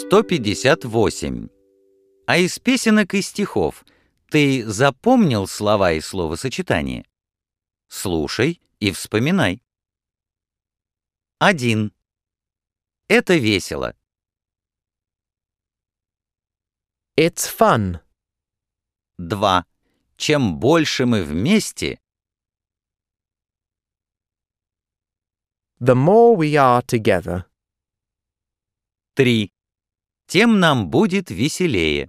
158. А из песенок и стихов ты запомнил слова и словосочетания? Слушай и вспоминай. 1. Это весело. It's fun. 2. Чем больше мы вместе, The more we are together, 3. Тем нам будет веселее.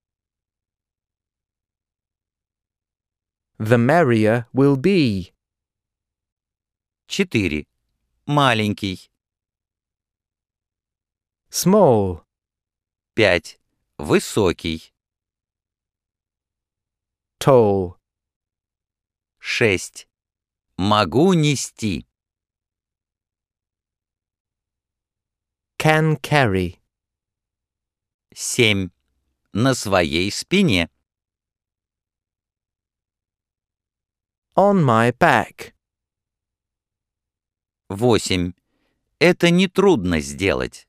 the merrier we'll be. 4. Маленький. Small, 5. Высокий. tall, 6. Могу нести. can carry. 7. На своей спине. On my back. 8. Это нетрудно сделать.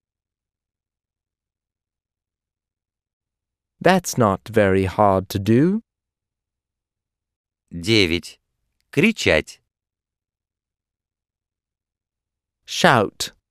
That's not very hard to do. 9. Кричать. Shout.